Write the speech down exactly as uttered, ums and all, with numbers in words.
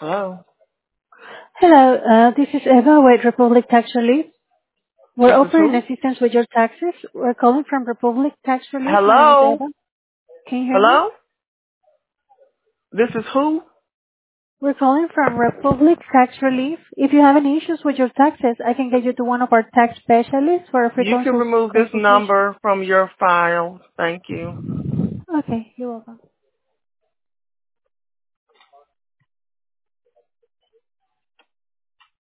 Hello? Hello, uh, this is Eva with Republic Tax Relief. We're This is offering who? assistance with your taxes. We're calling from Republic Tax Relief. My name is Hello? Eva. Can you hear me? Hello? This is who? We're calling from Republic Tax Relief. If you have any issues with your taxes, I can get you to one of our tax specialists for a free You can consult- remove this consultation. number from your file. Thank you. Okay, you're welcome.